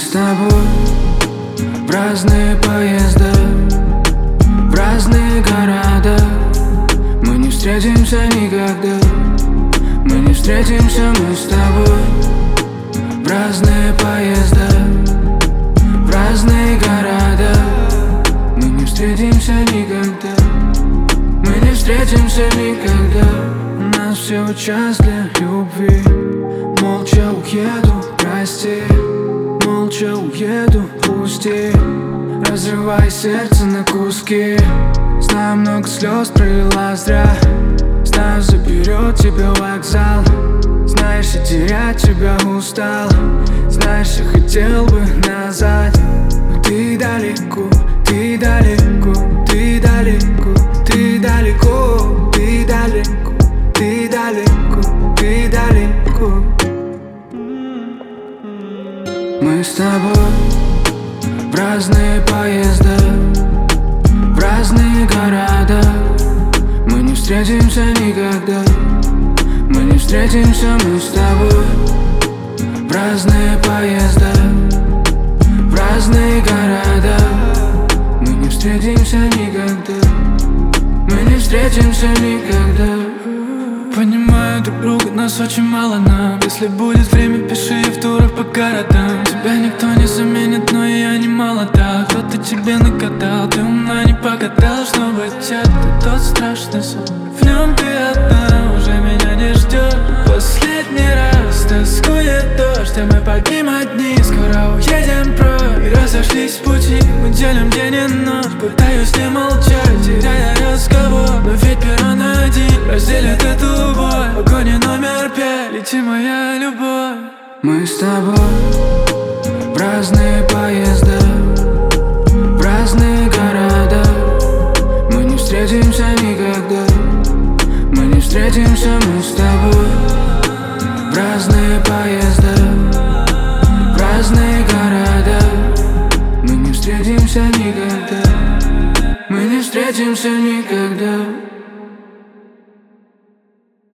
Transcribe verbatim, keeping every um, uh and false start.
с тобой в разные поезда, в разные города. Мы не встретимся никогда. Мы не встретимся, мы с тобой в разные поезда, в разные города. Мы не встретимся никогда. Мы не встретимся никогда. У нас всего час для любви. Молча уеду, прости. Молча уеду, пусти. Разрывай сердце на куски. Знаю, много слез пролила зря. Знаю, заберет тебя вокзал. Знаешь, я терять тебя устал. Знаешь, я хотел бы назад. Но ты далеко, ты далеко, ты далеко, ты далеко, ты далеко, ты далеко, ты далеко. Мы с тобой в разные поезда, в разные города. Мы не встретимся никогда. Мы не встретимся, мы с тобой в разные поезда, в разные города. Мы не встретимся никогда. Мы не встретимся никогда. Понимаю друг друга, нас очень мало нам. Если будет время, пиши я в турах по городам. Тебя никто не заменит, но и я не молода. Кто-то тебе накатал, ты умна не погадал. Чтобы тебя ты тот страшный сон. В нем ты одна, уже меня не ждет. Последний раз тоскует дождь, а мы погибнем одни. Скоро уедем прочь и разошлись пути. Мы делим день и ночь, пытаюсь не молчать, теряя разговор. Но ведь перрон один разделит эту боль. В вагоне номер пять, лети, моя любовь. Мы с тобой в разные поезда, в разные города. Мы не встретимся никогда. Мы не встретимся, мы с тобой в разные поезда, в разные города. Мы не встретимся никогда. Мы не встретимся никогда.